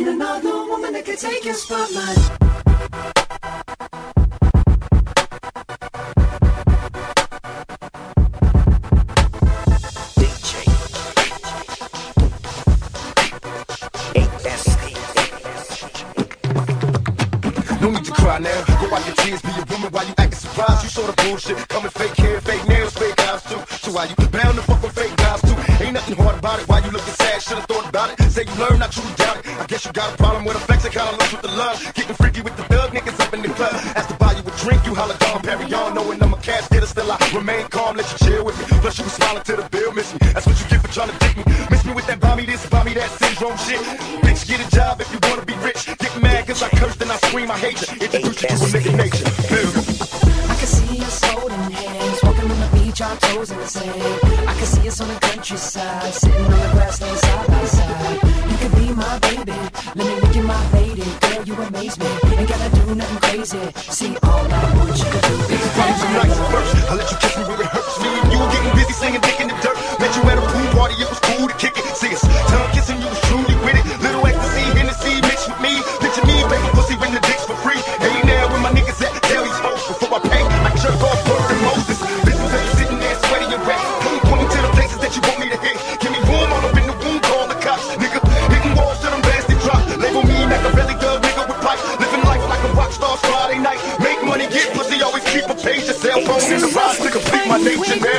Ain't another woman that can take your spotlight. No need to cry now. Go wipe your tears, be a woman while you acting surprised. You saw the bullshit coming, fake hair, fake nails, fake eyes too. So why you bound to fuck with fake guys too? Ain't nothing hard about it. Why you looking sad? Should've thought about it. Say you learn, not you doubt it. I guess you got a problem with affection, kinda lost with the love. Getting freaky with the thug niggas up in the club. Asked to buy you a drink, you holler Dom Perignon, knowing I'm a cash getter. Still I remain calm, let you chill with me. Plus you was smiling till the bill miss me. That's what you get for trying to dick me. Miss me with that buy me this, buy me that syndrome shit. Bitch, get a job if you wanna be rich. Get mad cause I curse and I scream I hate you. Introduce you to a nigga nature. I can see us holding hands, walking on the beach, our toes in the sand. I can see us on the countryside, sitting on the grassland side by side. You can be my baby, let me make you my lady. Girl, you amaze me, ain't gotta do nothing crazy. See, all I want you to do is dance. Nice first, I let you kiss me where it hurts. Me and you were getting busy slinging dick in the dirt. Met you at a pool party, it was cool to kick it. See us tongue kissing, you was truly with it. Little ecstasy, Hennessy mixed with me. Picture me, baby, pussy when the dick's for free. Hey now, where my niggas at? Tell these folks before I pay. I jerk off Bird and Moses. Listen to you sitting there sweating your wet. Point me to the places that you want me to hit. Give me room all up in the room, call the cops. Nigga, hitting walls till them bands they drop. Label me like a belly dub nigga with pipe. Living life like a rock star Friday night. Make money, get pussy, always keep a page. Your cell phone in the rise to complete my nature now.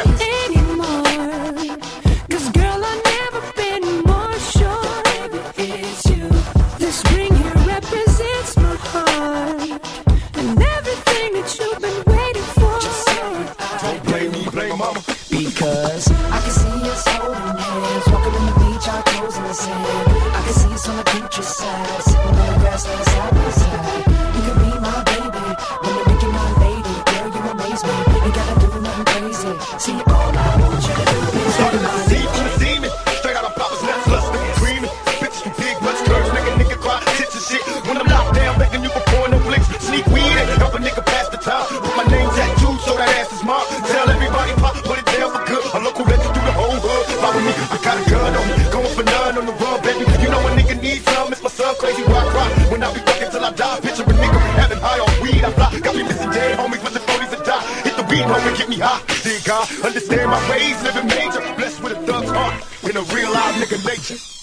Because I can see us holding hands, walking on the beach, our toes in the sand. I can see us on the countryside, sitting on the grassland side by side. You can be my baby, when you make you my lady. Girl, you amaze me, ain't gotta do nothing crazy. See, all I want you to do is started to see from the demon, straight out of Papa's nuts, lusting, dreaming. Bitches from big butts, curves, make a nigga cry, tits and shit. When I'm locked down, begging you for porn no flicks, sneak weed and help a nigga pass the time. Put my name tattooed so that ass is mine. Tell everybody pop, put it down for good. A local legend through the whole hood. Follow me, I got a gun on me, going for none on the run, baby. You know a nigga needs some, it's my son, crazy why I cry. When I be fucking till I die, picture a nigga having high on weed. I fly, got me missing dead homies with the 40s and die. Hit the beat, homie, get me high. Dear God, understand my ways, living major, blessed with a thug's heart, in a real live nigga nature.